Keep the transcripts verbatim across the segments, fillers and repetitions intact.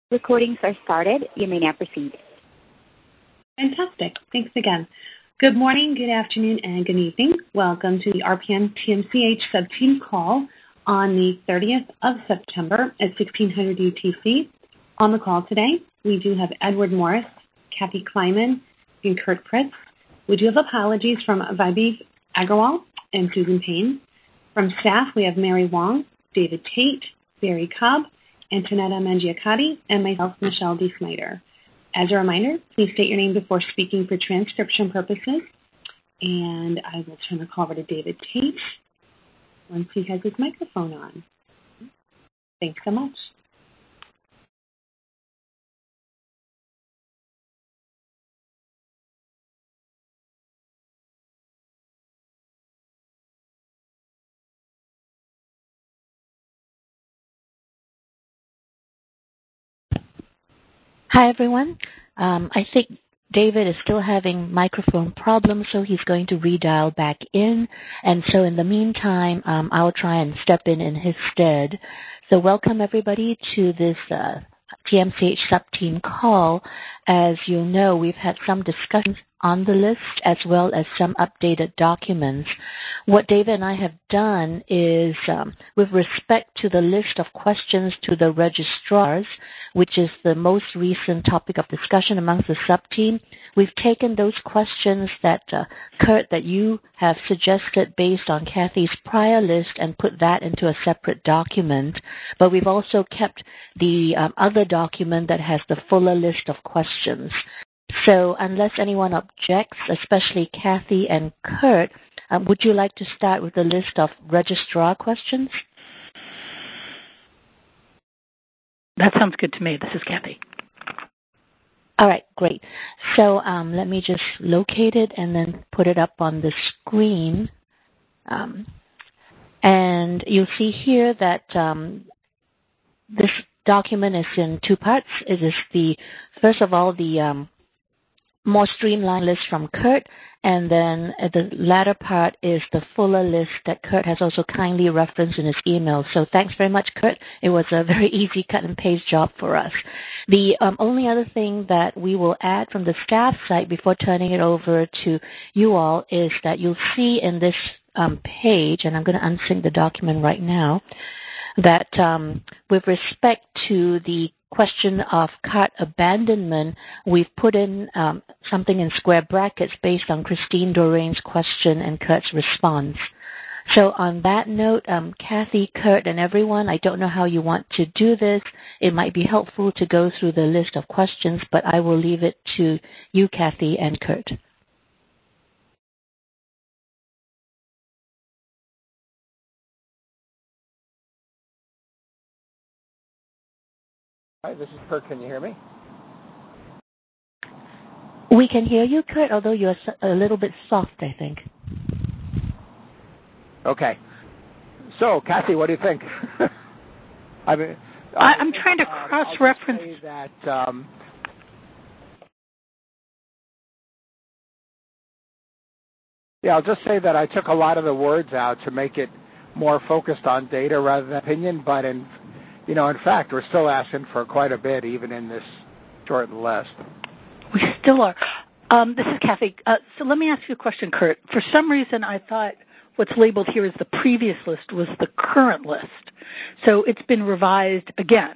Recordings are started. You may now proceed. Fantastic. Thanks again. Good morning, good afternoon, and good evening. Welcome to the R P M T M C H subteam call on the thirtieth of September at sixteen hundred U T C. On the call today, we do have Edward Morris, Kathy Kleiman, and Kurt Pritz. We do have apologies from Vibhi Agarwal and Susan Payne. From staff, we have Mary Wong, David Tate, Barry Cobb, Antonetta Mangiacotti, and myself, Michelle D. Snyder. As a reminder, please state your name before speaking for transcription purposes. And I will turn the call over to David Tate once he has his microphone on. Thanks so much. Hi, everyone. Um, I think David is still having microphone problems, so he's going to redial back in. And so in the meantime, um, I'll try and step in in his stead. So welcome, everybody, to this uh, T M C H subteam call. As you know, we've had some discussions on the list as well as some updated documents. What David and I have done is, um, with respect to the list of questions to the registrars, which is the most recent topic of discussion amongst the sub-team, we've taken those questions that, uh, Kurt, that you have suggested based on Kathy's prior list and put that into a separate document. But we've also kept the um, other document that has the fuller list of questions. So unless anyone objects, especially Kathy and Kurt, um, would you like to start with the list of registrar questions? That sounds good to me. This is Kathy. All right, great. So um, let me just locate it and then put it up on the screen. Um, and you'll see here that um, this document is in two parts. It is the, first of all, the um, more streamlined list from Kurt, and then the latter part is the fuller list that Kurt has also kindly referenced in his email. So thanks very much, Kurt. It was a very easy cut and paste job for us. The um, only other thing that we will add from the staff side before turning it over to you all is that you'll see in this um, page, and I'm going to unsync the document right now, that um, with respect to the question of cart abandonment, we've put in um, something in square brackets based on Christine Doreen's question and Kurt's response. So on that note, um, Kathy, Kurt, and everyone, I don't know how you want to do this. It might be helpful to go through the list of questions, but I will leave it to you, Kathy, and Kurt. Hi, this is Kurt. Can you hear me? We can hear you, Kurt, although you're a little bit soft, I think. Okay. So, Kathy, what do you think? I mean, I, I'm trying to um, cross-reference. I'll just say that, um, yeah, I'll just say that I took a lot of the words out to make it more focused on data rather than opinion, but in You know, in fact, we're still asking for quite a bit, even in this shortened list. We still are. Um, this is Kathy. Uh, so let me ask you a question, Kurt. For some reason, I thought what's labeled here as the previous list was the current list. So it's been revised again.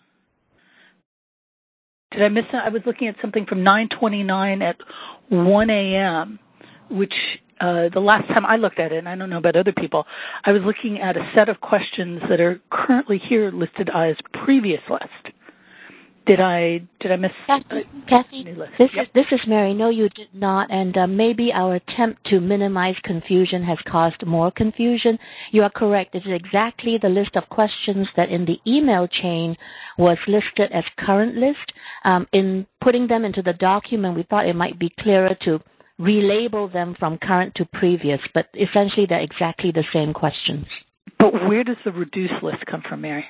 Did I miss that? I was looking at something from nine twenty-nine at one a.m., which uh, the last time I looked at it, and I don't know about other people, I was looking at a set of questions that are currently here listed as previous list. Did I did I miss Kathy? Kathy, this yep. is this is Mary. No, you did not. And uh, maybe our attempt to minimize confusion has caused more confusion. You are correct. It is exactly the list of questions that in the email chain was listed as current list. Um, in putting them into the document, we thought it might be clearer to relabel them from current to previous, but essentially they're exactly the same questions. But where does the reduced list come from, Mary?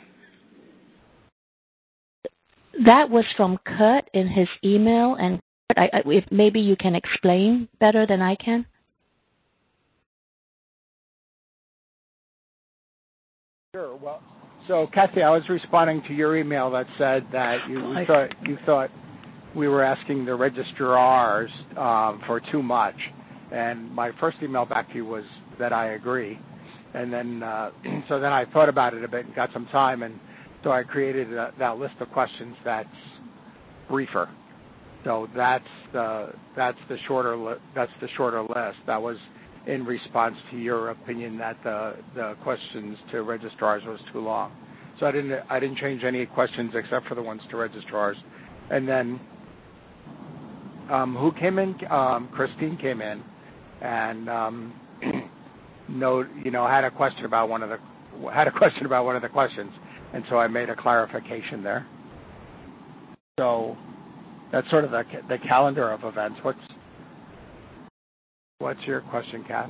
That was from Kurt in his email, and I, I, if maybe you can explain better than I can. Sure. Well, So, Kathy, I was responding to your email that said that you, you thought you thought we were asking the registrars um, for too much, and my first email back to you was that I agree, and then uh, so then I thought about it a bit and got some time, and so I created a, that list of questions that's briefer. So that's the that's the shorter li- that's the shorter list. That was in response to your opinion that the the questions to registrars was too long. So I didn't I didn't change any questions except for the ones to registrars. And then um, who came in? Um, Christine came in and um, no, you know had a question about one of the had a question about one of the questions, and so I made a clarification there. So that's sort of the the calendar of events. What's What's your question, Kath?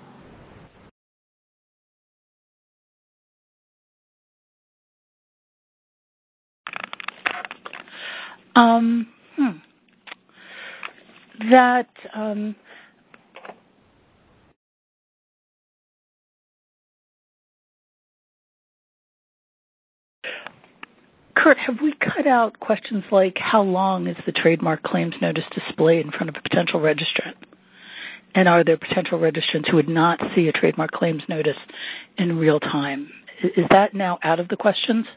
Um, hmm. That um, Kurt, have we cut out questions like how long is the trademark claims notice displayed in front of a potential registrant? And are there potential registrants who would not see a trademark claims notice in real time? Is that now out of the questions?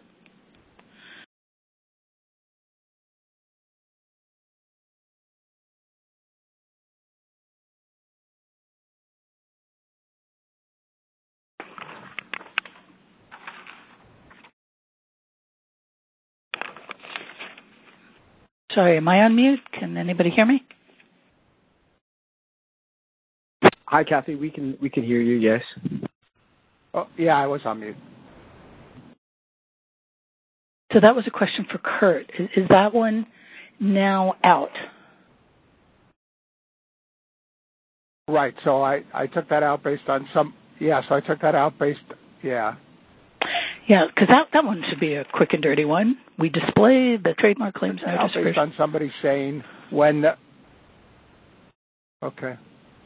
Sorry, am I on mute? Can anybody hear me? Hi, Kathy. We can we can hear you. Yes. Oh, yeah, I was on mute. So that was a question for Kurt. Is, is that one now out? Right. So I, I took that out based on some. Yeah. So I took that out based. Yeah. Yeah, because that, that one should be a quick and dirty one. We display the trademark claims notice based on somebody saying when. The, okay.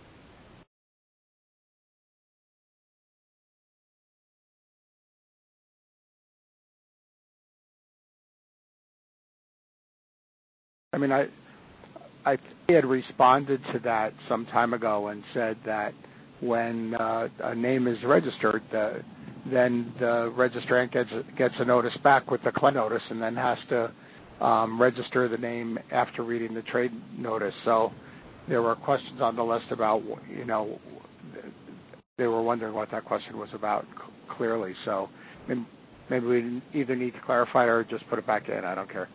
I mean, I I had responded to that some time ago and said that when uh, a name is registered, the, then the registrant gets gets a notice back with the claim notice, and then has to um, register the name after reading the trade notice. So there were questions on the list about, you know, they were wondering what that question was about clearly. So maybe we either need to clarify it or just put it back in. I don't care.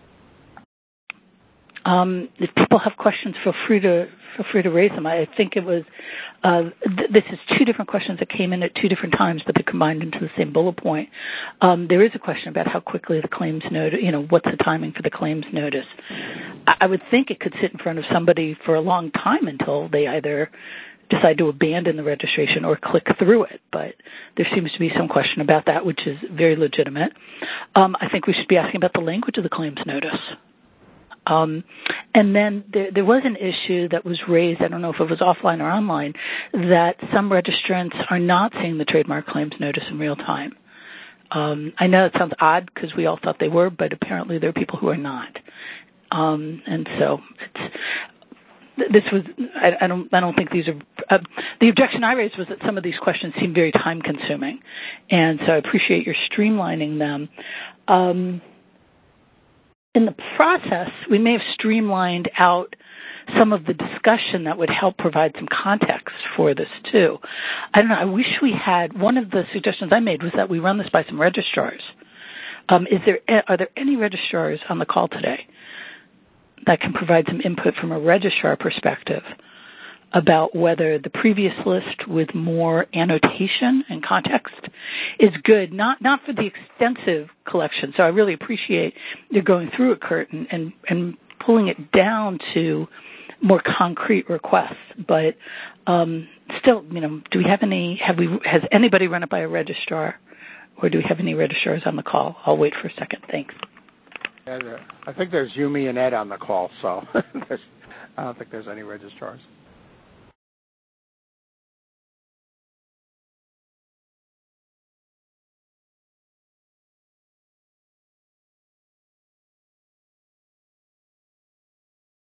Um, if people have questions, feel free to feel free to raise them. I think it was uh, th- this is two different questions that came in at two different times, but they're combined into the same bullet point. Um, there is a question about how quickly the claims notice, you know, what's the timing for the claims notice. I-, I would think it could sit in front of somebody for a long time until they either decide to abandon the registration or click through it, but there seems to be some question about that, which is very legitimate. Um, I think we should be asking about the language of the claims notice. Um, and then there, there was an issue that was raised, I don't know if it was offline or online, that some registrants are not seeing the trademark claims notice in real time. Um, I know it sounds odd because we all thought they were, but apparently there are people who are not. Um, and so it's, this was, I, I don't I don't think these are, uh, the objection I raised was that some of these questions seem very time consuming. And so I appreciate your streamlining them. Um, In the process, we may have streamlined out some of the discussion that would help provide some context for this, too. I don't know. I wish we had, one of the suggestions I made was that we run this by some registrars. Um, is there, are there any registrars on the call today that can provide some input from a registrar perspective about whether the previous list with more annotation and context is good, not not for the extensive collection. So I really appreciate you going through it, Kurt, and, and, and pulling it down to more concrete requests. But um, still, you know, do we have any, have we, has anybody run it by a registrar, or do we have any registrars on the call? I'll wait for a second. Thanks. Yeah, I think there's Yumi and Ed on the call, so I don't think there's any registrars.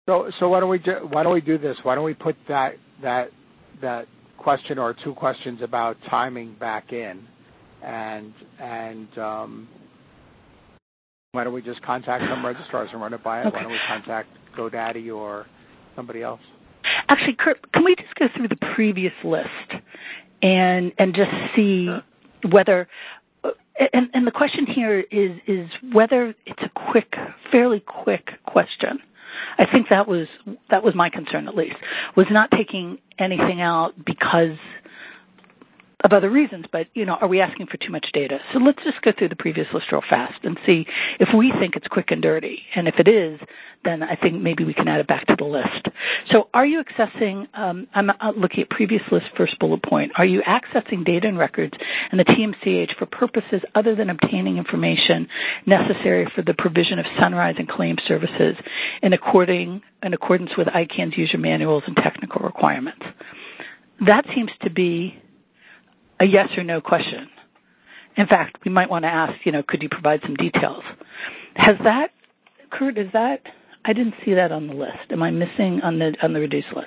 So, so why don't we do, why don't we do this? Why don't we put that that that question or two questions about timing back in, and and um, why don't we just contact some registrars and run it by it? Okay. Why don't we contact GoDaddy or somebody else? Actually, Kurt, can we just go through the previous list and and just see sure. whether and, and the question here is is whether it's a quick, fairly quick question. I think that was that was my concern, at least, was not taking anything out because of other reasons, but, you know, are we asking for too much data? So let's just go through the previous list real fast and see if we think it's quick and dirty. And if it is, then I think maybe we can add it back to the list. So are you accessing, um, I'm looking at previous list, first bullet point, are you accessing data and records in the T M C H for purposes other than obtaining information necessary for the provision of Sunrise and claim services in, according, in accordance with I CANN's user manuals and technical requirements? That seems to be a yes or no question. In fact, we might want to ask, you know, could you provide some details? Has that, Kurt, is that, I didn't see that on the list. Am I missing on the on the reduced list?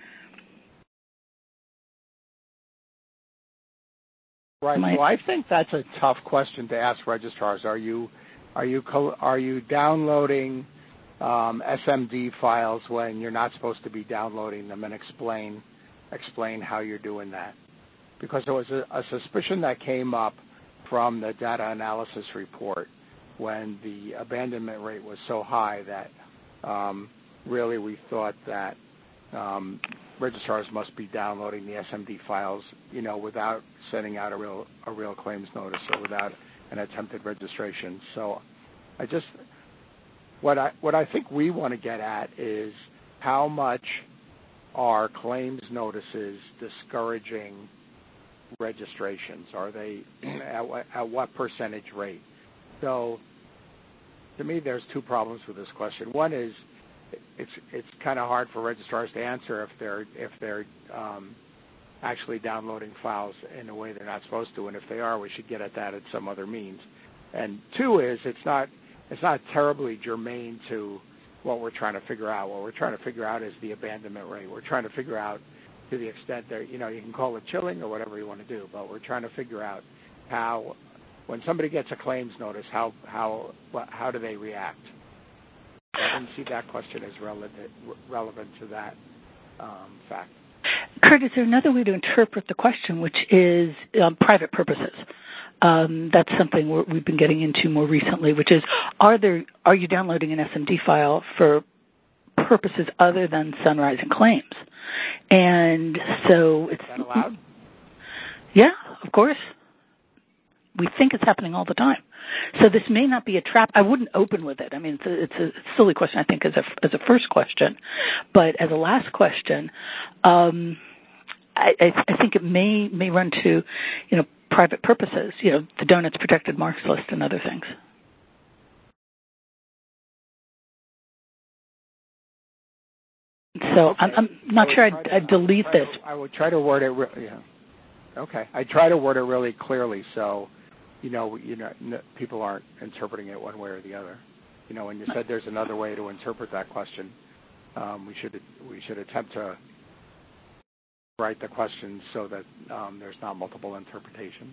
Right. I, well, I think that's a tough question to ask registrars. Are you are you are you downloading um, S M D files when you're not supposed to be downloading them, and explain explain how you're doing that? Because there was a, a suspicion that came up from the data analysis report when the abandonment rate was so high that um, really we thought that um, registrars must be downloading the S M D files, you know, without sending out a real a real claims notice or without an attempted registration. So, I just what I what I think we want to get at is how much are claims notices discouraging registrations? Are they at what, at what percentage rate? So, to me, there's two problems with this question. One is it's it's kind of hard for registrars to answer if they're if they're um, actually downloading files in a way they're not supposed to, and if they are, we should get at that at some other means. And two is it's not it's not terribly germane to what we're trying to figure out. What we're trying to figure out is the abandonment rate. We're trying to figure out, to the extent that, you know, you can call it chilling or whatever you want to do, but we're trying to figure out how, when somebody gets a claims notice, how how how do they react? I didn't see that question as relevant relevant to that um, fact. Kurt, is there another way to interpret the question, which is um, private purposes? Um, that's something we're, we've been getting into more recently, which is, are there are you downloading an S M D file for purposes other than Sunrise and claims? And so it's... Is that allowed? Yeah, of course. We think it's happening all the time. So this may not be a trap. I wouldn't open with it. I mean, it's a, it's a silly question, I think, as a, as a first question. But as a last question, um, I, I, I think it may may run to, you know, private purposes, you know, the Donuts Protected Marks list and other things. So okay. I'm, I'm not sure I'd, to, I'd delete this. To, I would try to word it. Re- yeah. Okay. I try to word it really clearly so, you know, you know, n- people aren't interpreting it one way or the other. You know, when you said there's another way to interpret that question, um, we should we should attempt to write the question so that um, there's not multiple interpretations.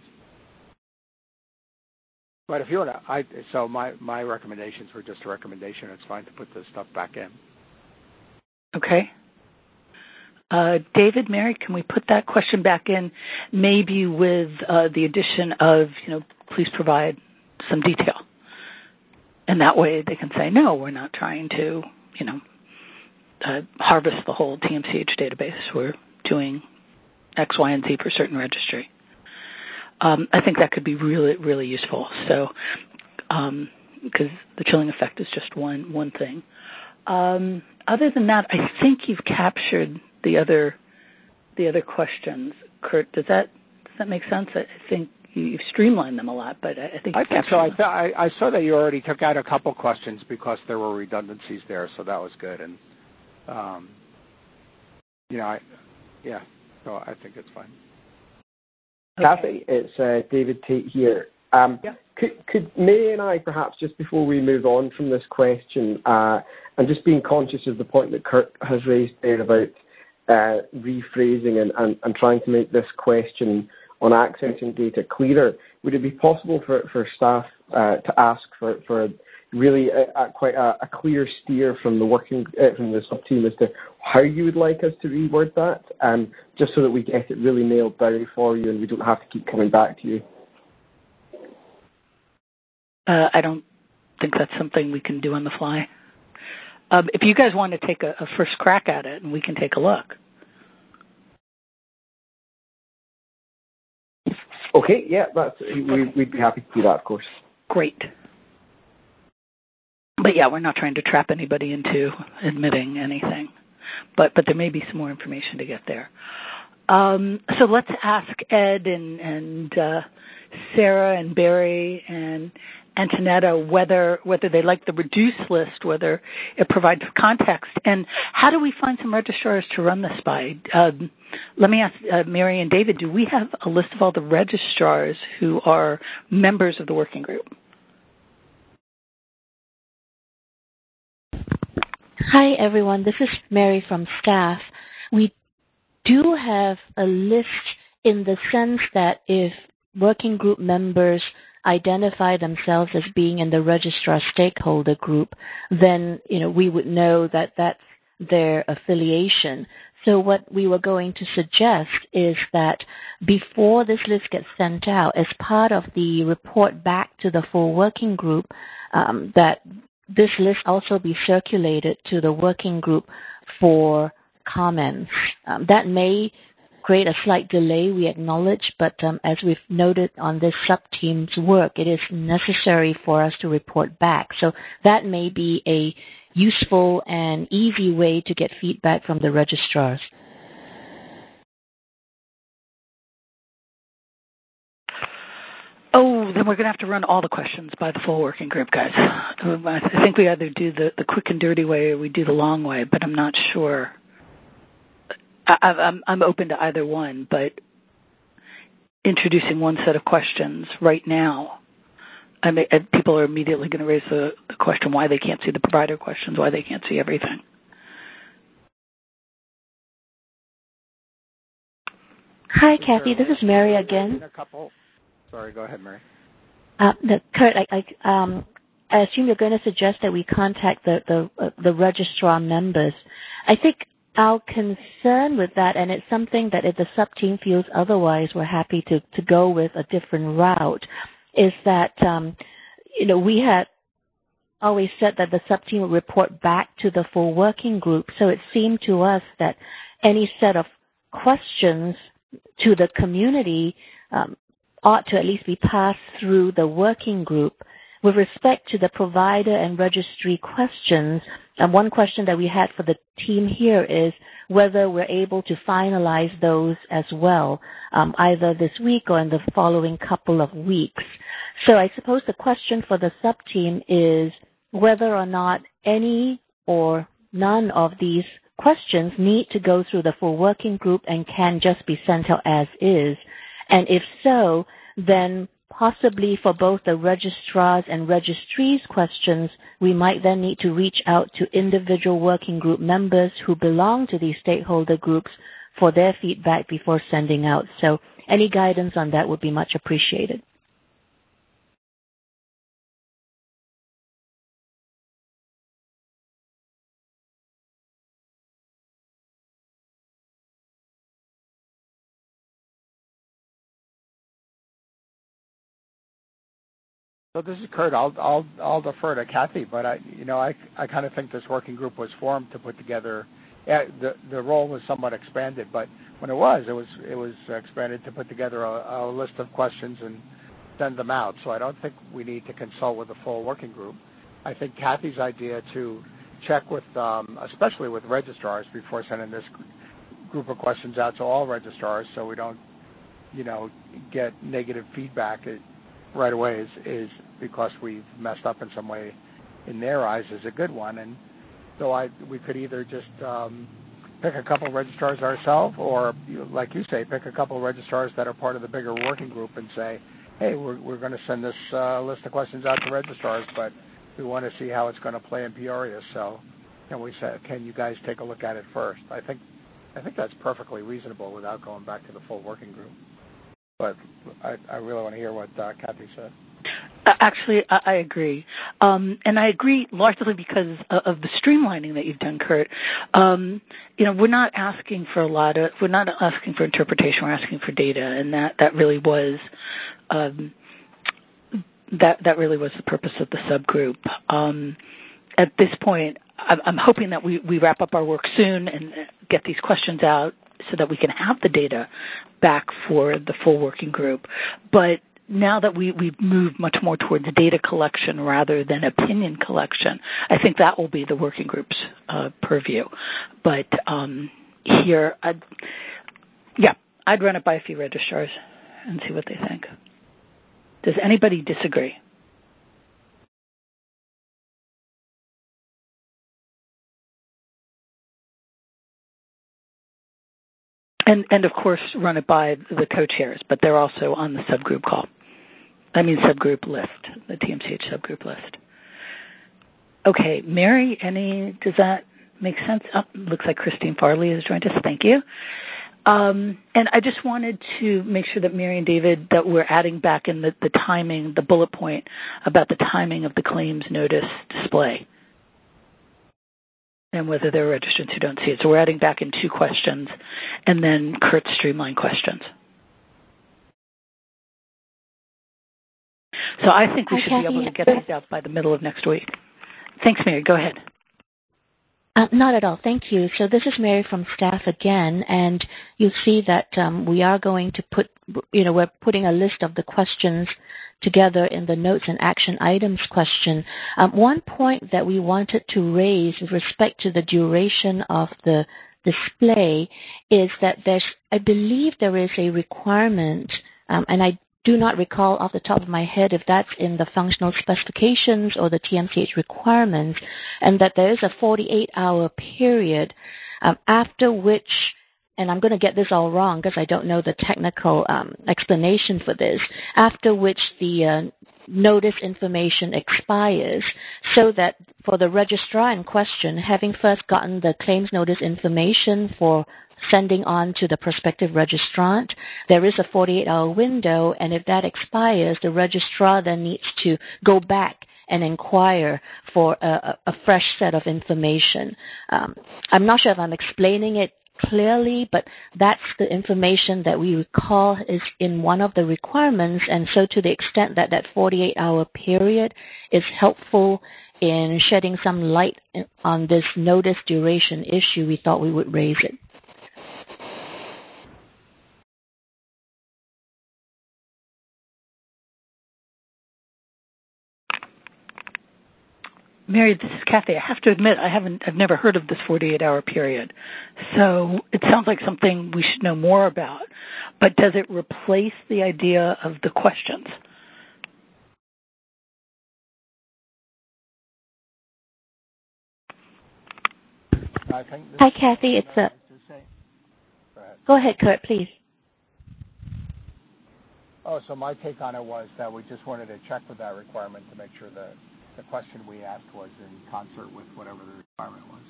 But if you want to, I so my my recommendations were just a recommendation. It's fine to put this stuff back in. Okay. Uh, David, Mary, can we put that question back in, maybe with uh, the addition of, you know, please provide some detail. And that way they can say, no, we're not trying to, you know, uh, harvest the whole T M C H database. We're doing X, Y, and Z for certain registry. Um, I think that could be really, really useful. So, um, because the chilling effect is just one one thing. Um, other than that, I think you've captured the other the other questions. Kurt, does that does that make sense? I think you've streamlined them a lot, but I think I think so. I, th- I, I saw that you already took out a couple questions because there were redundancies there, so that was good. And um, you know, I, yeah, so I think it's fine. Okay. Kathy, it's uh, David Tate here. Um, yeah. could, could Mary and I, perhaps, just before we move on from this question, uh, and just being conscious of the point that Kurt has raised there about uh, rephrasing and, and, and trying to make this question on accessing data clearer, would it be possible for, for staff uh, to ask for, for really a, a, quite a, a clear steer from the working uh, from the sub-team as to how you would like us to reword that, um, just so that we get it really nailed down for you and we don't have to keep coming back to you? Uh, I don't think that's something we can do on the fly. Um, if you guys want to take a, a first crack at it, and we can take a look. Okay, yeah, that's, we, we'd be happy to do that, of course. Great. But yeah, we're not trying to trap anybody into admitting anything. But but there may be some more information to get there. Um, so let's ask Ed and, and uh, Sarah and Barry and Antonetta whether whether they like the reduced list, whether it provides context, and how do we find some registrars to run this by? Um, let me ask uh, Mary and David, do we have a list of all the registrars who are members of the working group? Hi, everyone. This is Mary from staff. We do have a list in the sense that if working group members identify themselves as being in the registrar stakeholder group, then, you know, we would know that that's their affiliation. So what we were going to suggest is that before this list gets sent out, as part of the report back to the full working group, um, that this list also be circulated to the working group for comments. Um, that may create a slight delay, we acknowledge, but um, as we've noted on this sub-team's work, it is necessary for us to report back. So that may be a useful and easy way to get feedback from the registrars. Oh, then we're going to have to run all the questions by the full working group, guys. I think we either do the, the quick and dirty way or we do the long way, but I'm not sure. I, I'm, I'm open to either one, but introducing one set of questions right now, I mean, people are immediately going to raise the, the question why they can't see the provider questions, why they can't see everything. Hi, Kathy. This is Mary again. A couple. Sorry, go ahead, Mary. Uh, no, Kurt, I, I, um, I assume you're going to suggest that we contact the the, uh, the registrar members. I think our concern with that, and it's something that if the sub-team feels otherwise, we're happy to, to go with a different route, is that, um, you know, we had always said that the sub-team would report back to the full working group, so it seemed to us that any set of questions to the community um, ought to at least be passed through the working group. With respect to the provider and registry questions, and one question that we had for the team here is whether we're able to finalize those as well, um, either this week or in the following couple of weeks. So I suppose the question for the sub-team is whether or not any or none of these questions need to go through the full working group and can just be sent out as is. And if so, then possibly for both the registrars and registries questions, we might then need to reach out to individual working group members who belong to these stakeholder groups for their feedback before sending out. So any guidance on that would be much appreciated. So this is Kurt. I'll I'll I'll defer to Kathy, but I you know I I kind of think this working group was formed to put together. Yeah, the the role was somewhat expanded, but when it was, it was it was expanded to put together a, a list of questions and send them out. So I don't think we need to consult with the full working group. I think Kathy's idea to check with, um, especially with registrars, before sending this group of questions out to all registrars, so we don't, you know, get negative feedback right away is, is because we've messed up in some way in their eyes is a good one. And so I we could either just um, pick a couple of registrars ourselves or, like you say, pick a couple of registrars that are part of the bigger working group and say, hey, we're, we're going to send this uh, list of questions out to registrars, but we want to see how it's going to play in Peoria. So can we say, can you guys take a look at it first? I think I think that's perfectly reasonable without going back to the full working group. But I, I really want to hear what uh, Kathy said. Actually, I agree. Um, and I agree largely because of the streamlining that you've done, Kurt. Um, you know, we're not asking for a lot of, we're not asking for interpretation, we're asking for data. And that, that really was, um, that, that really was the purpose of the subgroup. Um, at this point, I'm hoping that we, we wrap up our work soon and get these questions out so that we can have the data back for the full working group. But now that we, we've moved much more towards data collection rather than opinion collection, I think that will be the working group's uh, purview. But um, here, I'd, yeah, I'd run it by a few registrars and see what they think. Does anybody disagree? And, and of course, run it by the co-chairs, but they're also on the subgroup call. I mean, subgroup list, the T M C H subgroup list. Okay, Mary, any, does that make sense? Oh, looks like Christine Farley has joined us. Thank you. Um, and I just wanted to make sure that Mary and David, that we're adding back in the, the timing, the bullet point about the timing of the claims notice display and whether there are registrants who don't see it. So we're adding back in two questions and then Kurt's streamline questions. So I think we Hi, should Kathy. be able to get these out by the middle of next week. Thanks, Mary. Go ahead. Uh, not at all. Thank you. So this is Mary from staff again, and you'll see that um, we are going to put, you know, we're putting a list of the questions together in the notes and action items question. Um, one point that we wanted to raise with respect to the duration of the display is that there's, I believe there is a requirement, um, and I do not recall off the top of my head if that's in the functional specifications or the T M C H requirements, and that there is a forty-eight hour period um, after which, and I'm going to get this all wrong because I don't know the technical um, explanation for this, after which the uh, notice information expires, so that for the registrar in question, having first gotten the claims notice information for sending on to the prospective registrant, there is a forty-eight hour window, and if that expires, the registrar then needs to go back and inquire for a, a fresh set of information. Um, I'm not sure if I'm explaining it clearly, but that's the information that we recall is in one of the requirements, and so to the extent that that forty-eight hour period is helpful in shedding some light on this notice duration issue, we thought we would raise it. Mary, this is Kathy. I have to admit, I haven't, I've never heard of this forty-eight hour period. So it sounds like something we should know more about. But does it replace the idea of the questions? I think Hi, Kathy. It's a. Go ahead. Go ahead, Kurt, please. Oh, so my take on it was that we just wanted to check with that requirement to make sure that the question we asked was in concert with whatever the requirement was.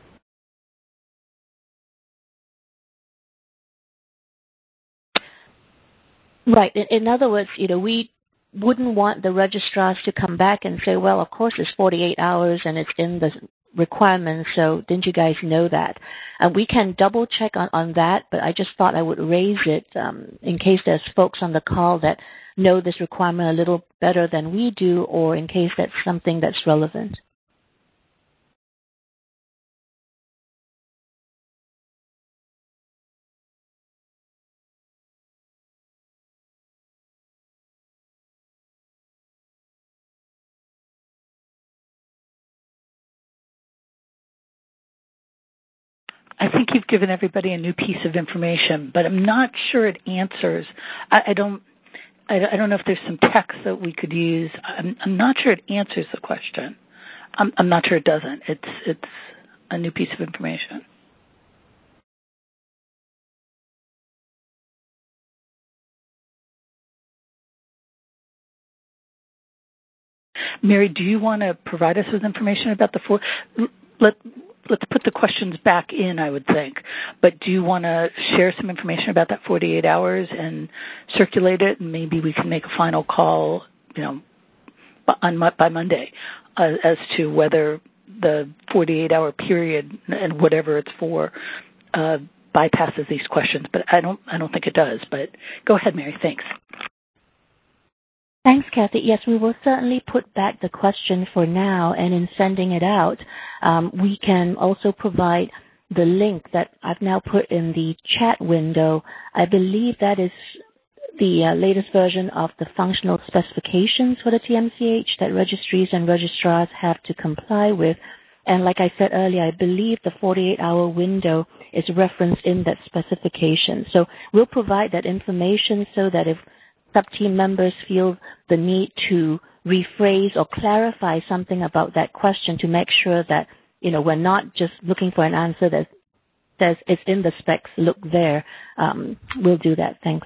Right. In, in other words, you know, we wouldn't want the registrars to come back and say, well, of course it's forty-eight hours and it's in the requirements, so didn't you guys know that? Uh, we can double check on, on that, but I just thought I would raise it um, in case there's folks on the call that know this requirement a little better than we do, or in case that's something that's relevant. I think you've given everybody a new piece of information, but I'm not sure it answers. I, I don't. I, I don't know if there's some text that we could use. I'm, I'm not sure it answers the question. I'm, I'm not sure it doesn't. It's it's a new piece of information. Mary, do you want to provide us with information about the four? Let, let's put the questions back in, I would think. But do you want to share some information about that forty-eight hours and circulate it, and maybe we can make a final call, you know, on by Monday uh, as to whether the forty-eight hour period and whatever it's for uh, bypasses these questions. But I don't, I don't think it does. But go ahead, Mary. Thanks. Thanks, Kathy. Yes, we will certainly put back the question for now, and in sending it out, um, we can also provide the link that I've now put in the chat window. I believe that is the uh, latest version of the functional specifications for the T M C H that registries and registrars have to comply with. And like I said earlier, I believe the forty-eight hour window is referenced in that specification. So we'll provide that information so that if sub-team members feel the need to rephrase or clarify something about that question, to make sure that, you know, we're not just looking for an answer that says it's in the specs, look there, um, we'll do that. Thanks.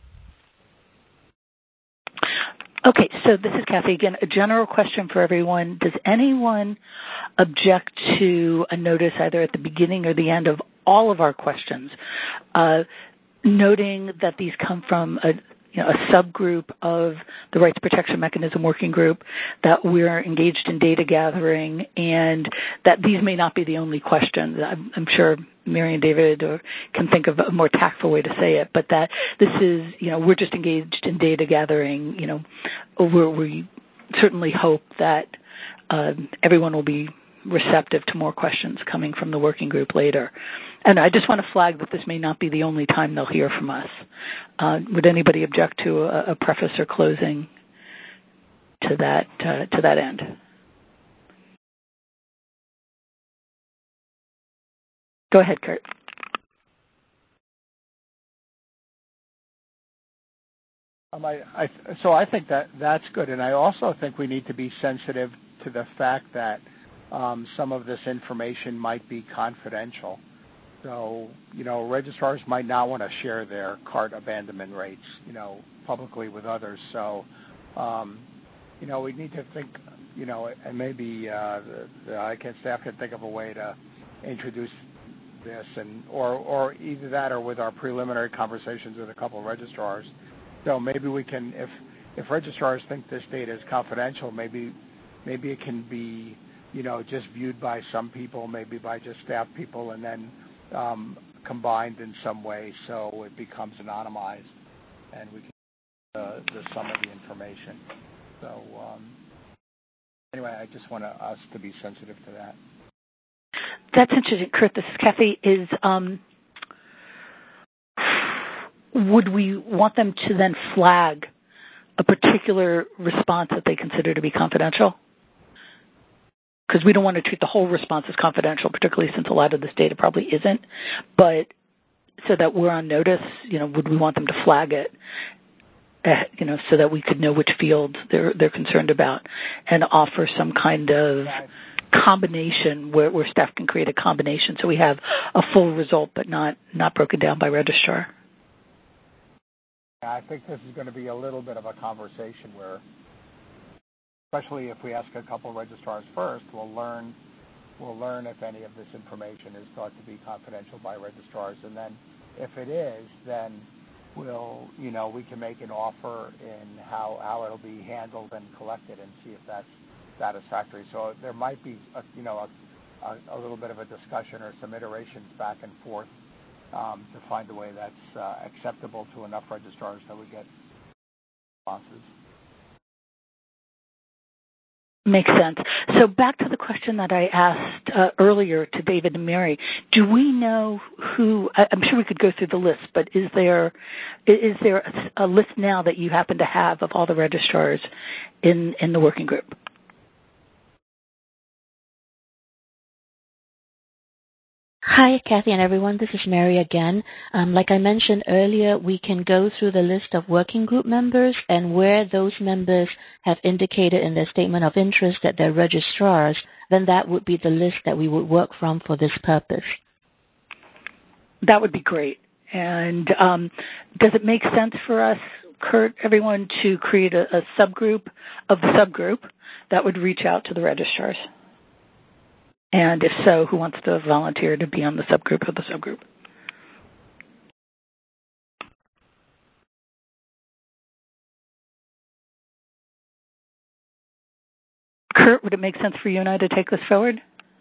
Okay, so this is Kathy again. A general question for everyone. Does anyone object to a notice either at the beginning or the end of all of our questions, uh, noting that these come from a You know, a subgroup of the Rights Protection Mechanism Working Group, that we're engaged in data gathering, and that these may not be the only questions. I'm, I'm sure Mary and David or can think of a more tactful way to say it, but that this is, you know, we're just engaged in data gathering. You know, we're, we certainly hope that uh, everyone will be receptive to more questions coming from the working group later. And I just want to flag that this may not be the only time they'll hear from us. Uh, would anybody object to a, a preface or closing to that uh, to that end? Go ahead, Kurt. Um, I, I, so I think that that's good, and I also think we need to be sensitive to the fact that um, some of this information might be confidential. So, you know, registrars might not want to share their cart abandonment rates, you know, publicly with others. So, um, you know, we need to think, you know, and maybe uh, the, the I C A N staff can think of a way to introduce this, and or or either that or with our preliminary conversations with a couple of registrars. So maybe we can, if if registrars think this data is confidential, maybe maybe it can be, you know, just viewed by some people, maybe by just staff people, and then um, combined in some way so it becomes anonymized, and we can uh, the sum of the information. So um, anyway, I just want us to be sensitive to that. That's interesting, Kurt. This is Kathy. Is um, would we want them to then flag a particular response that they consider to be confidential? Because we don't want to treat the whole response as confidential, particularly since a lot of this data probably isn't. But so that we're on notice, you know, would we want them to flag it, uh, you know, so that we could know which fields they're they're concerned about, and offer some kind of combination where, where staff can create a combination so we have a full result, but not not broken down by registrar. I think this is going to be a little bit of a conversation where, especially if we ask a couple registrars first, we'll learn we'll learn if any of this information is thought to be confidential by registrars, and then if it is, then we'll you know we can make an offer in how how it'll be handled and collected, and see if that's satisfactory. So there might be a, you know a, a, a little bit of a discussion or some iterations back and forth um, to find a way that's uh, acceptable to enough registrars that we get responses. Makes sense. So back to the question that I asked uh, earlier to David and Mary, do we know who, I'm sure we could go through the list, but is there is there a, a list now that you happen to have of all the registrars in, in the working group? Hi, Kathy and everyone. This is Mary again. Um, like I mentioned earlier, we can go through the list of working group members, and where those members have indicated in their statement of interest that they're registrars, then that would be the list that we would work from for this purpose. That would be great. And um, does it make sense for us, Kurt, everyone to create a, a subgroup of the subgroup that would reach out to the registrars? And if so, who wants to volunteer to be on the subgroup of the subgroup? Kurt, would it make sense for you and I to take this forward?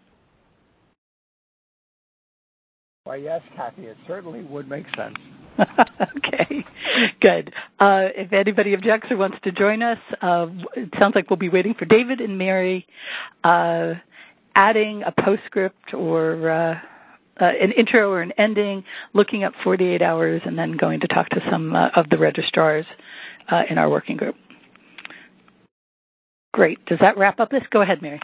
Why, yes, Kathy, it certainly would make sense. Okay, good. Uh, if anybody objects or wants to join us, uh, it sounds like we'll be waiting for David and Mary, uh, adding a postscript or uh, uh, an intro or an ending, looking up forty-eight hours, and then going to talk to some uh, of the registrars uh, in our working group. Great. Does that wrap up this? Go ahead, Mary.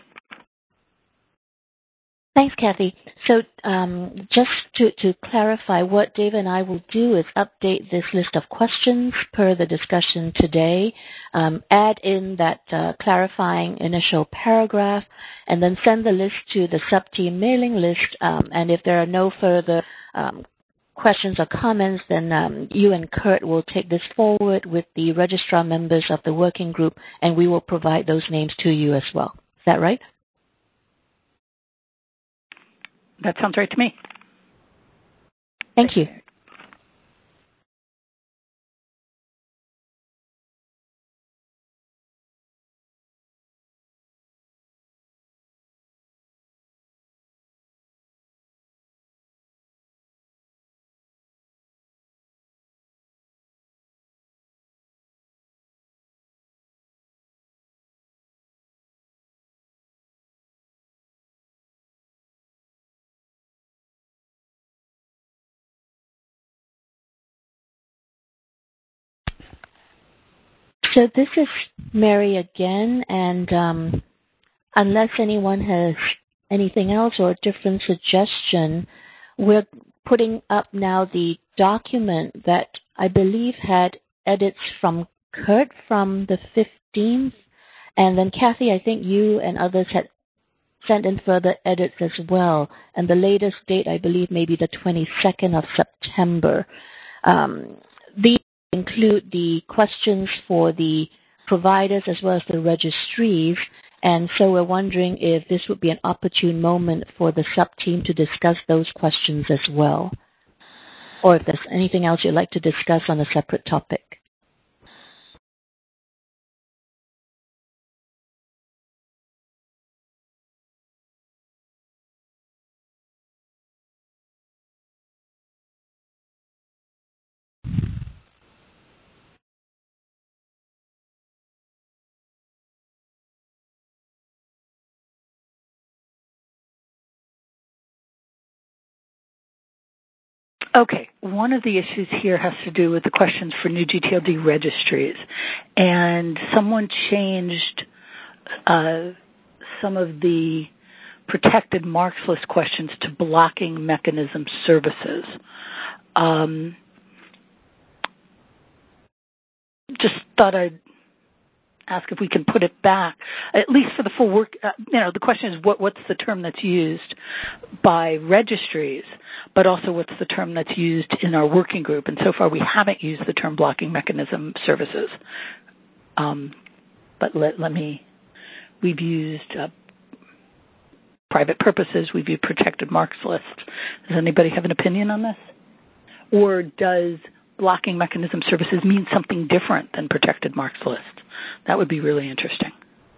Thanks, Kathy. So um, just to, to clarify, what Dave and I will do is update this list of questions per the discussion today, um, add in that uh, clarifying initial paragraph, and then send the list to the sub-team mailing list. Um, and if there are no further um, questions or comments, then um, you and Kurt will take this forward with the registrar members of the working group, and we will provide those names to you as well. Is that right? That sounds right to me. Thank you. So this is Mary again, and um, unless anyone has anything else or a different suggestion, we're putting up now the document that I believe had edits from Kurt from the fifteenth, and then Kathy, I think you and others had sent in further edits as well, and the latest date, I believe, may be the twenty-second of September. Um, these include the questions for the providers as well as the registries, and so we're wondering if this would be an opportune moment for the sub-team to discuss those questions as well, or if there's anything else you'd like to discuss on a separate topic. Okay, one of the issues here has to do with the questions for new G T L D registries, and someone changed uh, some of the protected marks list questions to blocking mechanism services. Um, just thought I'd ask if we can put it back, at least for the full work. Uh, you know, the question is what, what's the term that's used by registries, but also what's the term that's used in our working group. And so far we haven't used the term blocking mechanism services. Um, but let, let me, we've used uh, private purposes, we've used protected marks list. Does anybody have an opinion on this? Or does blocking mechanism services mean something different than protected marks list? That would be really interesting.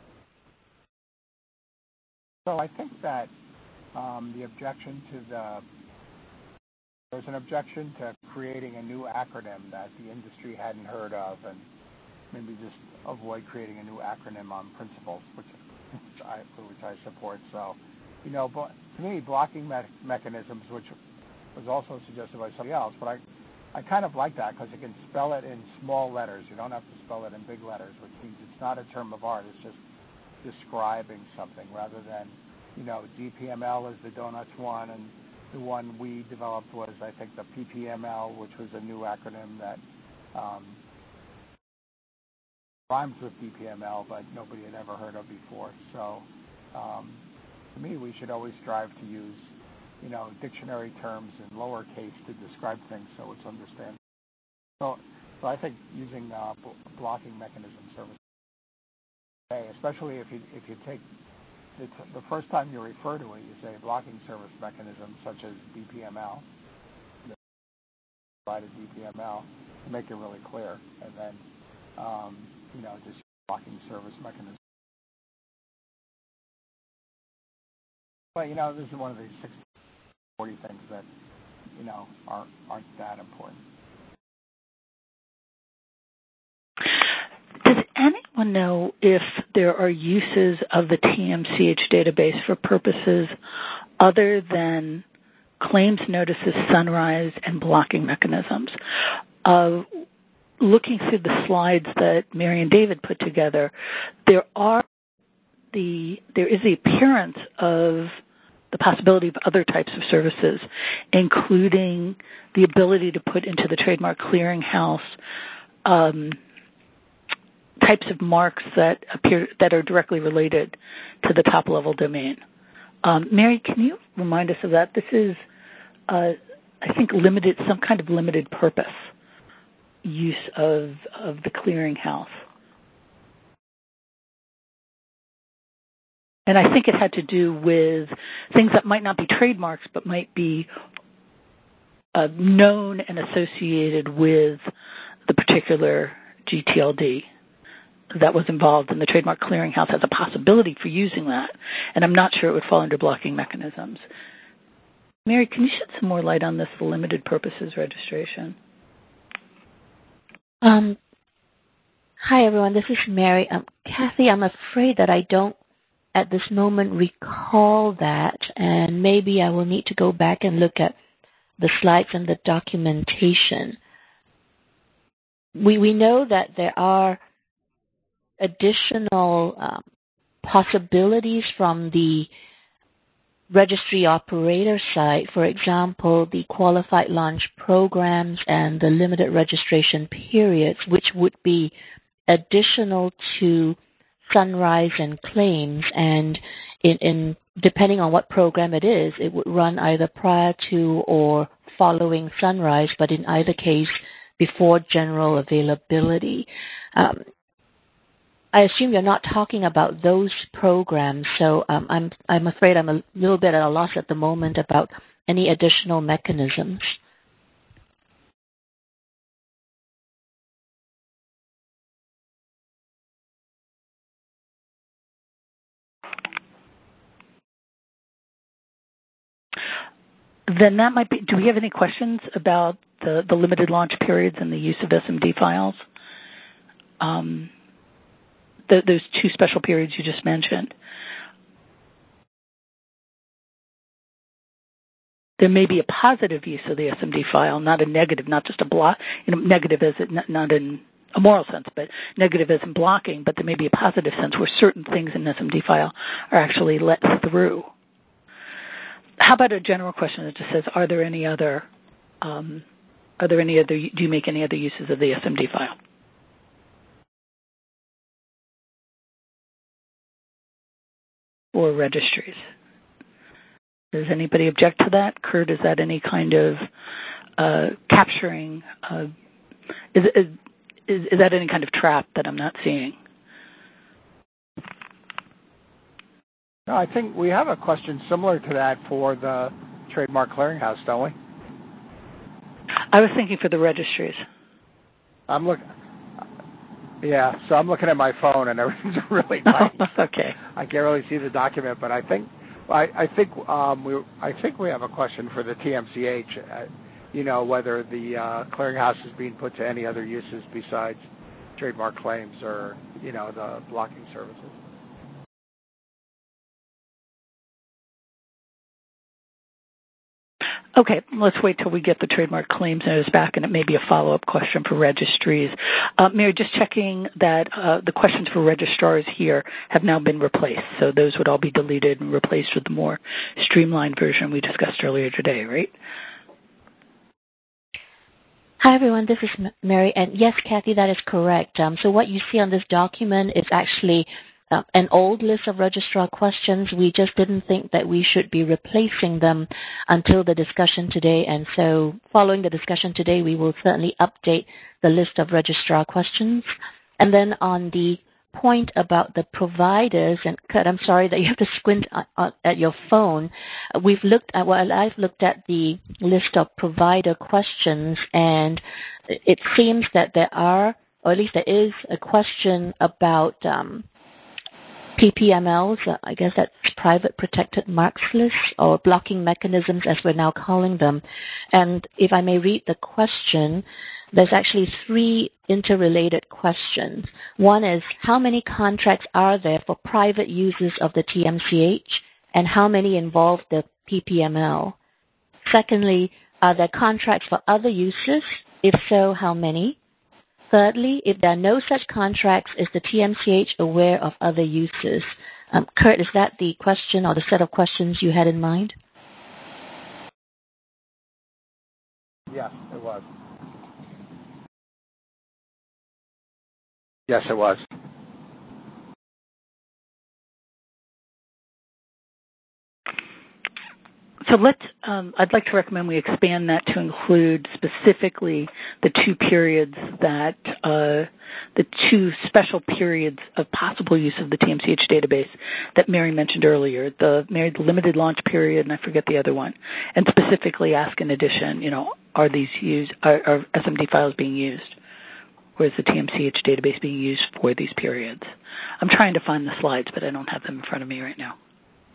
So I think that um, the objection to the, there's an objection to creating a new acronym that the industry hadn't heard of, and maybe just avoid creating a new acronym on principles, which, which, I, which I support. So, you know, but to me, blocking me- mechanisms, which was also suggested by somebody else, but I I kind of like that because you can spell it in small letters. You don't have to spell it in big letters, which means it's not a term of art. It's just describing something rather than, you know, D P M L is the donuts one, and the one we developed was, I think, the P P M L, which was a new acronym that um, rhymes with D P M L, but nobody had ever heard of before. So um, to me, we should always strive to use, you know, dictionary terms in lowercase to describe things so it's understandable. So So I think using uh, blocking mechanism service, okay, especially if you if you take it's the first time you refer to it, you say blocking service mechanism such as D P M L, provided D P M L, to make it really clear, and then um, you know just blocking service mechanism. But you know this is one of these sixty forty things that you know aren't aren't that important. Does anyone know if there are uses of the T M C H database for purposes other than claims notices, sunrise, and blocking mechanisms? Uh, looking through the slides that Mary and David put together, there are the there is the appearance of the possibility of other types of services, including the ability to put into the Trademark Clearinghouse um, types of marks that appear that are directly related to the top-level domain. Um, Mary, can you remind us of that? This is, uh, I think, limited, some kind of limited purpose use of of the clearinghouse. And I think it had to do with things that might not be trademarks, but might be uh, known and associated with the particular G T L D that was involved, and the Trademark Clearinghouse has a possibility for using that. And I'm not sure it would fall under blocking mechanisms. Mary, can you shed some more light on this limited purposes registration? Um, hi, everyone. This is Mary. Um, Kathy, I'm afraid that I don't at this moment recall that, and maybe I will need to go back and look at the slides and the documentation. We, we know that there are additional um, possibilities from the registry operator side, for example, the qualified launch programs and the limited registration periods, which would be additional to sunrise and claims, and in, in depending on what program it is, it would run either prior to or following sunrise, but in either case before general availability. Um, I assume you're not talking about those programs, so um, I'm I'm afraid I'm a little bit at a loss at the moment about any additional mechanisms. Then that might be, do we have any questions about the, the limited launch periods and the use of S M D files? Um, the, those two special periods you just mentioned. There may be a positive use of the S M D file, not a negative, not just a block, you know, negative as it, not, not in a moral sense, but negative as in blocking, but there may be a positive sense where certain things in S M D file are actually let through. How about a general question that just says, are there any other, um, are there any other, do you make any other uses of the S M D file? Or registries? Does anybody object to that? Kurt, is that any kind of uh, capturing, uh, is, is, is, is that any kind of trap that I'm not seeing? No, I think we have a question similar to that for the Trademark Clearinghouse, don't we? I was thinking for the registries. I'm looking. Yeah, so I'm looking at my phone and everything's really tight. Oh, okay. I can't really see the document, but I think I, I think um, we I think we have a question for the T M C H. Uh, you know, whether the uh, clearinghouse is being put to any other uses besides trademark claims or you know the blocking services. Okay, let's wait till we get the trademark claims notice back, and it may be a follow-up question for registries. Uh, Mary, just checking that uh, the questions for registrars here have now been replaced, so those would all be deleted and replaced with the more streamlined version we discussed earlier today, right? Hi, everyone. This is Mary, and yes, Kathy, that is correct. Um, so what you see on this document is actually uh, an old list of registrar questions. We just didn't think that we should be replacing them until the discussion today. And so following the discussion today, we will certainly update the list of registrar questions. And then on the point about the providers, and Kurt, I'm sorry that you have to squint at your phone. We've looked at, well, I've looked at the list of provider questions, and it seems that there are, or at least there is, a question about um, P P M Ls. I guess that's private protected marks lists, or blocking mechanisms as we're now calling them. And if I may read the question, there's actually three interrelated questions. One is, how many contracts are there for private uses of the T M C H, and how many involve the P P M L? Secondly, are there contracts for other uses? If so, how many? Thirdly, if there are no such contracts, is the T M C H aware of other uses? Um, Kurt, is that the question or the set of questions you had in mind? Yes, it was. Yes, it was. So let's, um, I'd like to recommend we expand that to include specifically the two periods that, uh, the two special periods of possible use of the T M C H database that Mary mentioned earlier, the Mary, the limited launch period, and I forget the other one, and specifically ask in addition, you know, are these used, are, are S M D files being used? Or is the T M C H database being used for these periods? I'm trying to find the slides, but I don't have them in front of me right now.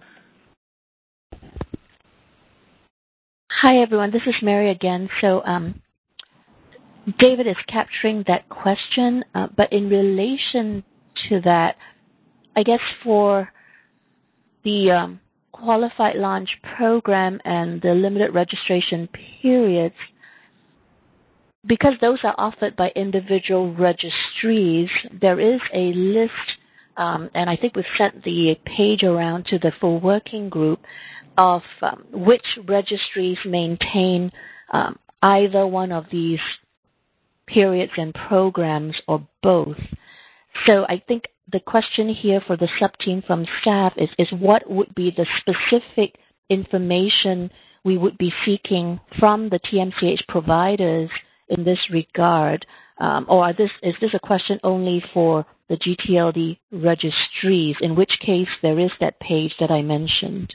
Hi, everyone. This is Mary again. So um, David is capturing that question, uh, but in relation to that, I guess for the um, qualified launch program and the limited registration periods, because those are offered by individual registries, there is a list, um, and I think we've sent the page around to the full working group of um, which registries maintain um, either one of these periods and programs or both. So I think the question here for the sub-team from staff is, is what would be the specific information we would be seeking from the T M C H providers in this regard, um, or this, is this a question only for the G T L D registries, in which case there is that page that I mentioned.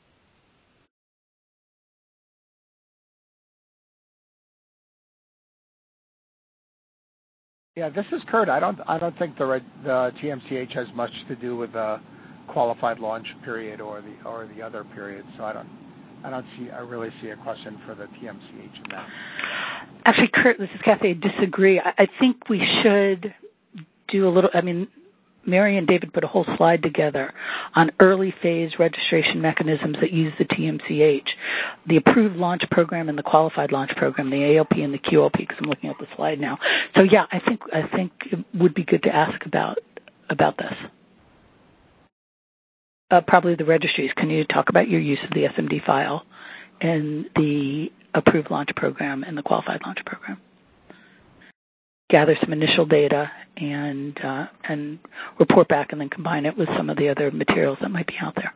Yeah, this is Kurt. I don't, I don't think the the T M C H has much to do with the qualified launch period or the or the other period. So I don't, I don't see, I really see a question for the T M C H in that. Actually, Kurt, this is Kathy. I disagree. I, I think we should do a little. I mean, Mary and David put a whole slide together on early phase registration mechanisms that use the T M C H, the approved launch program and the qualified launch program, the A L P and the Q L P, because I'm looking at the slide now. So yeah, I think I think it would be good to ask about about this. Uh, probably the registries. Can you talk about your use of the S M D file and the approved launch program and the qualified launch program? Gather some initial data and uh, and report back, and then combine it with some of the other materials that might be out there.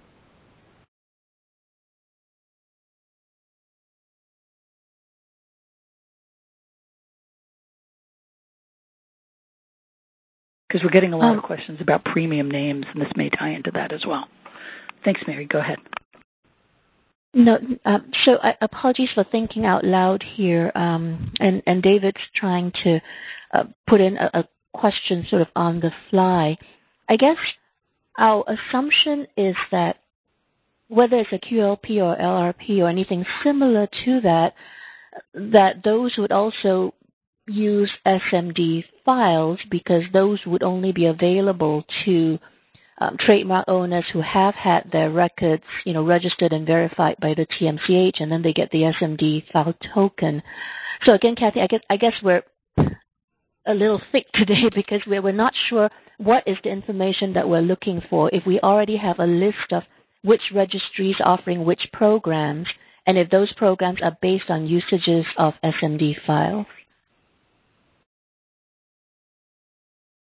Because we're getting a lot um, of questions about premium names, and this may tie into that as well. Thanks, Mary. Go ahead. No, um, so I, apologies for thinking out loud here, um, and, and David's trying to uh, put in a, a question sort of on the fly. I guess our assumption is that whether it's a Q L P or L R P or anything similar to that, that those would also use S M D files because those would only be available to Um, trademark owners who have had their records, you know, registered and verified by the T M C H, and then they get the S M D file token. So again, Kathy, I guess, I guess we're a little thick today because we're, we're not sure what is the information that we're looking for if we already have a list of which registries offering which programs, and if those programs are based on usages of S M D files.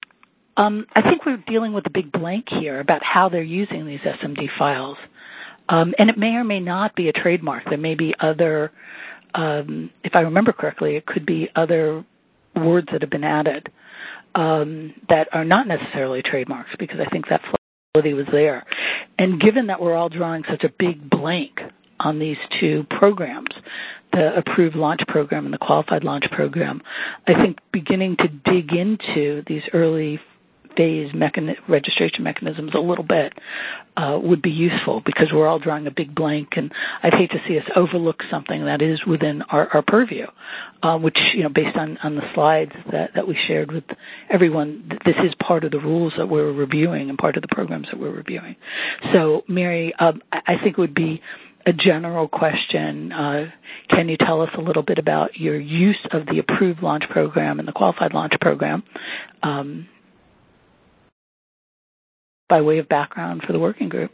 Um, I think we're dealing with a big blank here about how they're using these S M D files. Um, and it may or may not be a trademark. There may be other, um, if I remember correctly, it could be other words that have been added um, that are not necessarily trademarks, because I think that flexibility was there. And given that we're all drawing such a big blank on these two programs, the approved launch program and the qualified launch program, I think beginning to dig into these early phase mechani- registration mechanisms a little bit uh, would be useful, because we're all drawing a big blank, and I'd hate to see us overlook something that is within our, our purview, uh, which, you know, based on, on the slides that, that we shared with everyone, th- this is part of the rules that we're reviewing and part of the programs that we're reviewing. So, Mary, um, I think it would be a general question. Uh, can you tell us a little bit about your use of the approved launch program and the qualified launch program um, by way of background for the working group?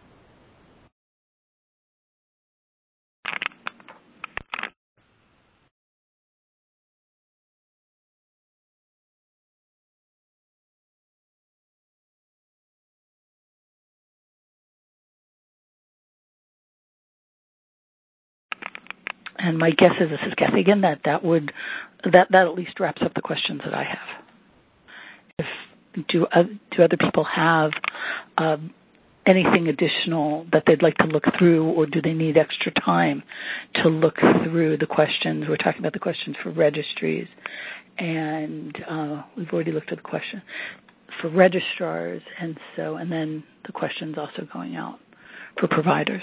And my guess is, this is Kathy again, that that would that that at least wraps up the questions that I have. If do uh, do other people have uh, anything additional that they'd like to look through, or do they need extra time to look through the questions? We're talking about the questions for registries, and uh, we've already looked at the question for registrars, and so and then the questions also going out for providers.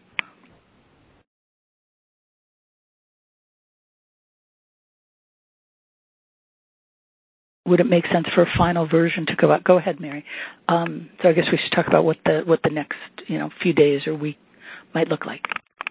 Would it make sense for a final version to go out? Go ahead, Mary. Um, so I guess we should talk about what the what the next you know few days or week might look like.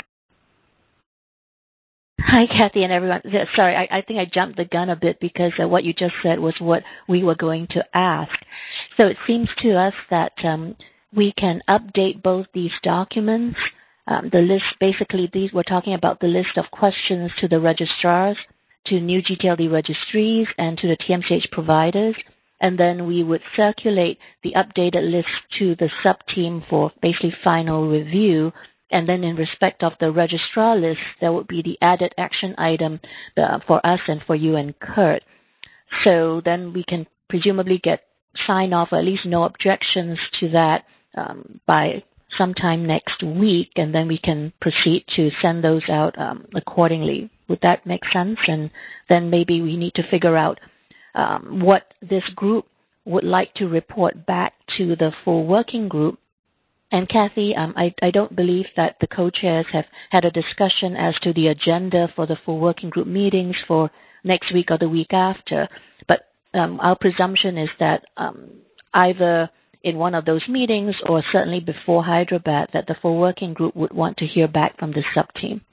Hi, Kathy and everyone. Sorry, I, I think I jumped the gun a bit, because uh, what you just said was what we were going to ask. So it seems to us that um, we can update both these documents. Um, the list, basically, these we're talking about the list of questions to the registrars, to new G T L D registries, and to the T M C H providers. And then we would circulate the updated list to the sub-team for basically final review. And then in respect of the registrar list, there would be the added action item uh, for us and for you and Kurt. So then we can presumably get sign off, or at least no objections to that um, by sometime next week, and then we can proceed to send those out um, accordingly. Would that make sense? And then maybe we need to figure out um, what this group would like to report back to the full working group. And Kathy, um, I, I don't believe that the co-chairs have had a discussion as to the agenda for the full working group meetings for next week or the week after. But um, our presumption is that um, either in one of those meetings, or certainly before Hyderabad, that the full working group would want to hear back from the sub-team.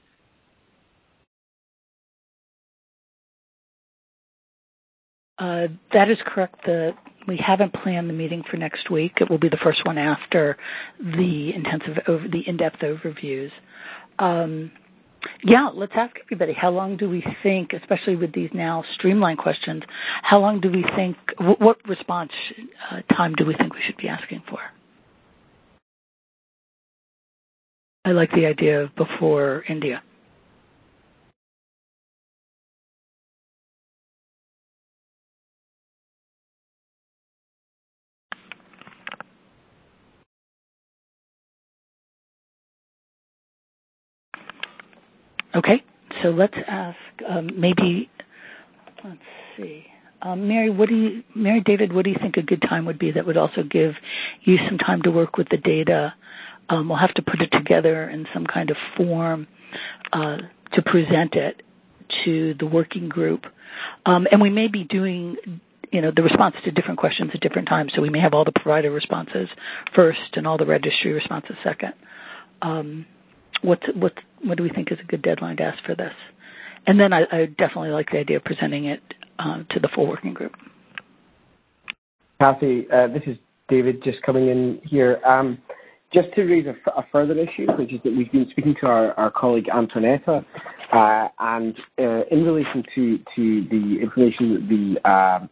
Uh, that is correct. The, we haven't planned the meeting for next week. It will be the first one after the intensive, over, the in-depth overviews. Um, yeah, let's ask everybody, how long do we think, especially with these now streamlined questions, how long do we think, what, what response uh, time do we think we should be asking for? I like the idea of before India. Okay, so let's ask um, maybe, let's see. Um, Mary, what do you, Mary David, what do you think a good time would be that would also give you some time to work with the data? Um, we'll have to put it together in some kind of form uh, to present it to the working group. Um, and we may be doing, you know, the response to different questions at different times. So we may have all the provider responses first and all the registry responses second. Um, what, what, what do we think is a good deadline to ask for this? And then I, I definitely like the idea of presenting it uh, to the full working group. Kathy, uh, this is David just coming in here. Um, just to raise a, a further issue, which is that we've been speaking to our, our colleague Antonetta, uh, and uh, in relation to, to the information that the uh,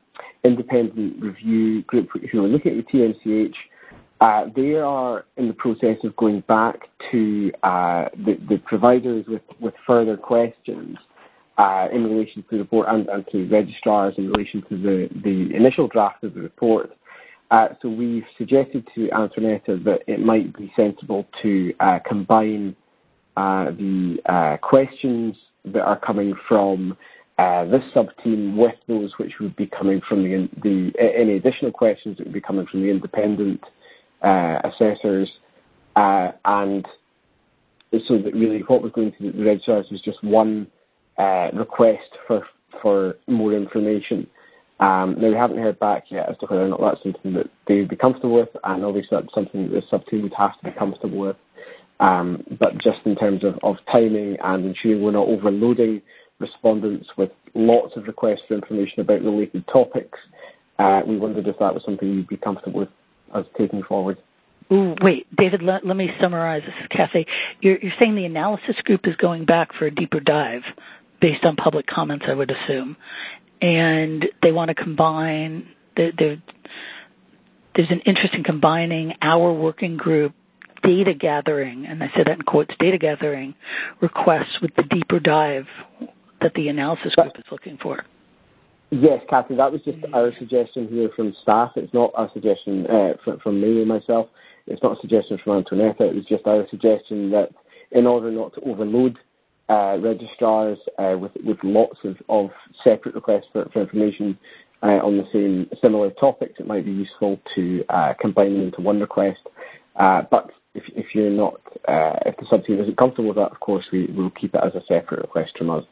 independent review group who are looking at the T M C H. Uh, they are in the process of going back to uh, the, the providers with, with further questions uh, in relation to the report and, and to registrars in relation to the, the initial draft of the report. Uh, so we've suggested to Antoinetta that it might be sensible to uh, combine uh, the uh, questions that are coming from uh, this sub-team with those which would be coming from the, the any additional questions that would be coming from the independent uh, assessors, uh, and so that really what was going to the registrars was just one uh, request for for more information. Um, now, we haven't heard back yet as to whether or not that's something that they would be comfortable with, and obviously that's something that the sub-team would have to be comfortable with. Um, but just in terms of, of timing and ensuring we're not overloading respondents with lots of requests for information about related topics, uh, we wondered if that was something you'd be comfortable with us taking forward. Ooh, wait, David, let, let me summarize. This is Kathy. You're, you're saying the analysis group is going back for a deeper dive based on public comments, I would assume, and they want to combine, the, the, there's an interest in combining our working group data gathering, and I say that in quotes, data gathering requests with the deeper dive that the analysis group is looking for. Yes, Kathy, that was just our suggestion here from staff. It's not a suggestion uh, from, from me and myself. It's not a suggestion from Antoinetta. It was just our suggestion that in order not to overload uh, registrars uh, with, with lots of, of separate requests for, for information uh, on the same similar topics, it might be useful to uh, combine them into one request. Uh, but if, if you're not, uh, if the sub-team isn't comfortable with that, of course, we will keep it as a separate request from us.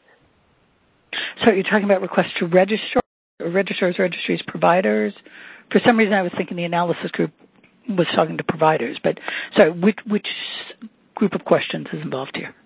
So you're talking about requests to registrars, registrars, registries, providers? For some reason, I was thinking the analysis group was talking to providers. But sorry, which, which group of questions is involved here?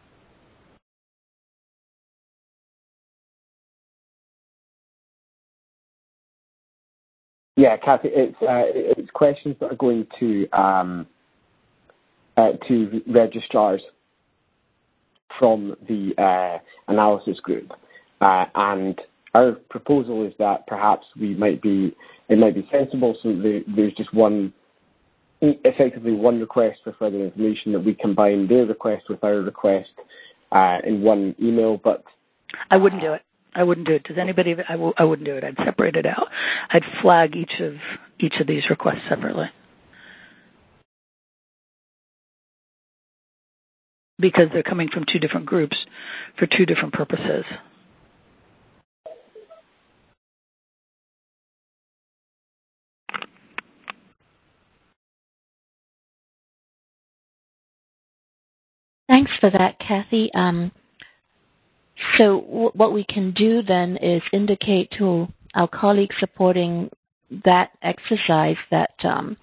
Yeah, Kathy, it's uh, it's questions that are going to um, uh, to registrars from the uh, analysis group. Uh, and our proposal is that perhaps we might be, it might be sensible so that there's just one, effectively one request for further information, that we combine their request with our request uh, in one email. But I wouldn't do it. I wouldn't do it. Does anybody? I, w- I wouldn't do it. I'd separate it out. I'd flag each of each of these requests separately, because they're coming from two different groups for two different purposes. Thanks for that, Kathy. Um, so w- what we can do then is indicate to our colleagues supporting that exercise that um,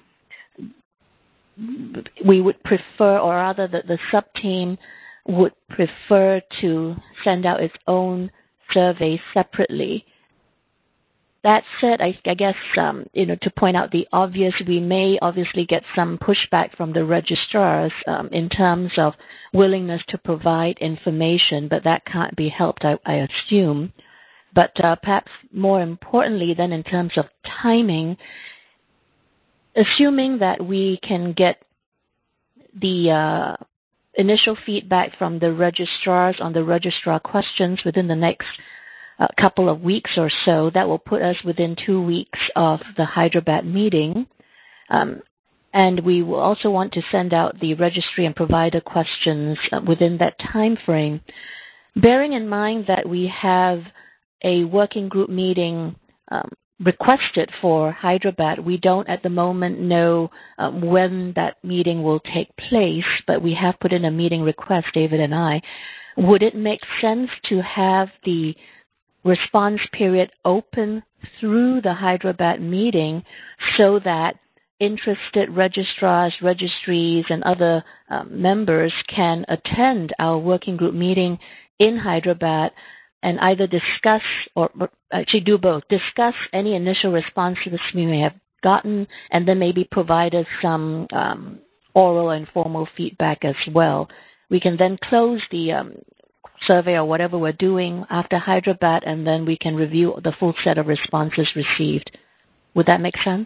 we would prefer, or rather that the sub-team would prefer to send out its own survey separately. That said, I, I guess, um, you know, to point out the obvious, we may obviously get some pushback from the registrars um, in terms of willingness to provide information, but that can't be helped, I, I assume. But uh, perhaps more importantly then, in terms of timing, assuming that we can get the uh, initial feedback from the registrars on the registrar questions within the next a couple of weeks or so, that will put us within two weeks of the Hyderabad meeting. Um, and we will also want to send out the registry and provider questions within that time frame, bearing in mind that we have a working group meeting um, requested for Hyderabad. We don't at the moment know um, when that meeting will take place, but we have put in a meeting request, David and I. Would it make sense to have the response period open through the Hyderabad meeting so that interested registrars, registries, and other uh, members can attend our working group meeting in Hyderabad and either discuss, or, or actually do both, discuss any initial responses we may have gotten, and then maybe provide us some um, oral and formal feedback as well. We can then close the um, survey or whatever we're doing after Hyderabad, and then we can review the full set of responses received. Would that make sense?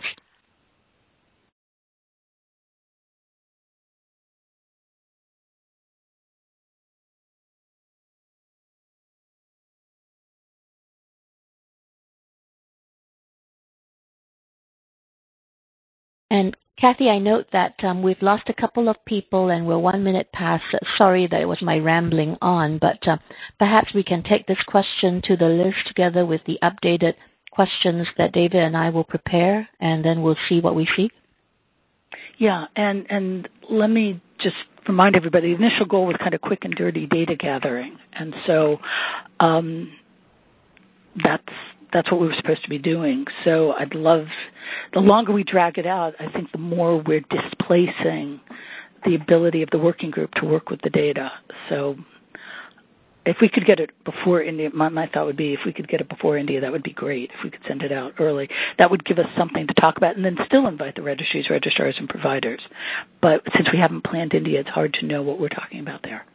And Kathy, I note that um, we've lost a couple of people and we're one minute past. Sorry that it was my rambling on, but uh, perhaps we can take this question to the list together with the updated questions that David and I will prepare, and then we'll see what we see. Yeah, and, and let me just remind everybody, the initial goal was kind of quick and dirty data gathering. And so um, that's that's what we were supposed to be doing. So I'd love, the longer we drag it out, I think the more we're displacing the ability of the working group to work with the data. So if we could get it before India, my, my thought would be if we could get it before India, that would be great. If we could send it out early, that would give us something to talk about, and then still invite the registries, registrars, and providers. But since we haven't planned India, it's hard to know what we're talking about there.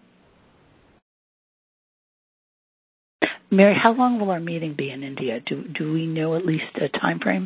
Mary, how long will our meeting be in India? Do do we know at least a time frame?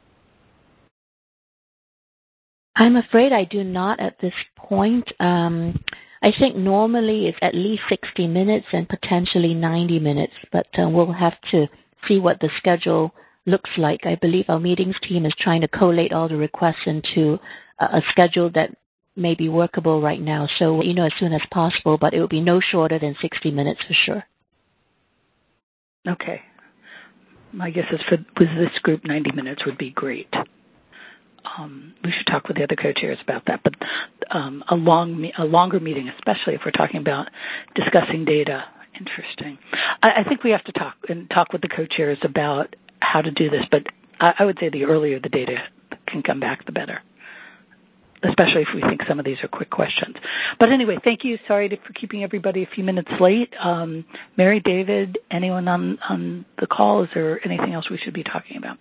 I'm afraid I do not at this point. Um, I think normally it's at least sixty minutes and potentially ninety minutes, but uh, we'll have to see what the schedule looks like. I believe our meetings team is trying to collate all the requests into a, a schedule that may be workable right now. So, you know, as soon as possible, but it will be no shorter than sixty minutes for sure. Okay. My guess is for with this group, ninety minutes would be great. Um, we should talk with the other co-chairs about that. But um, a long, a longer meeting, especially if we're talking about discussing data, interesting. I, I think we have to talk and talk with the co-chairs about how to do this. But I, I would say the earlier the data can come back, the better, especially if we think some of these are quick questions. But anyway, thank you. Sorry to, for keeping everybody a few minutes late. Um, Mary, David, anyone on, on the call, is there anything else we should be talking about?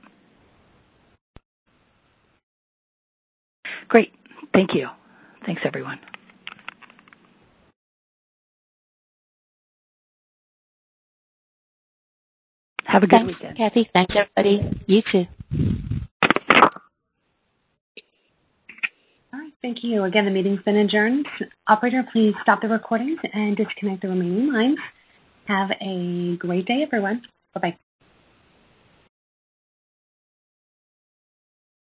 Great. Thank you. Thanks, everyone. Have a good Thanks, weekend. Kathy. Thanks, everybody. You too. All right, thank you. Again, the meeting's been adjourned. Operator, please stop the recordings and disconnect the remaining lines. Have a great day, everyone. Bye-bye.